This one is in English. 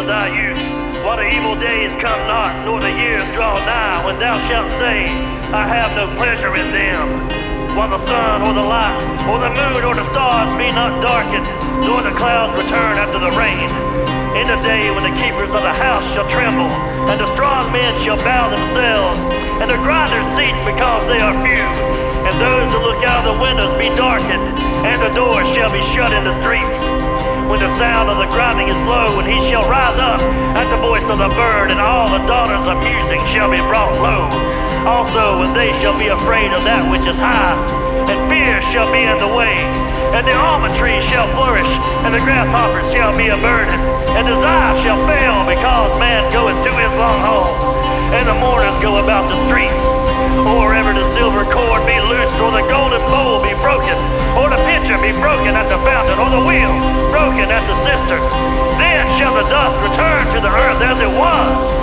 thy youth, while the evil days come not, nor the years draw nigh, when thou shalt say, I have no pleasure in them. While the sun or the light, or the moon or the stars be not darkened, nor the clouds return after the rain. In the day when the keepers of the house shall tremble, and the strong men shall bow themselves, and the grinders cease because they are few, and those that look out of the windows be darkened, and the doors shall be shut in the streets. When the sound of the grinding is low, and he shall rise up at the voice of the bird, and all the daughters of music shall be brought low. Also, when they shall be afraid of that which is high, and fear shall be in the way, and the almond tree shall flourish, and the grasshoppers shall be a burden, and desire shall fail, because man goeth to his long home, and the mourners go about the streets. Or ever the silver cord be loosed, or the golden bowl be broken, or the pitcher be broken at the fountain, or the wheel broken at the cistern. Then shall the dust return to the earth as it was,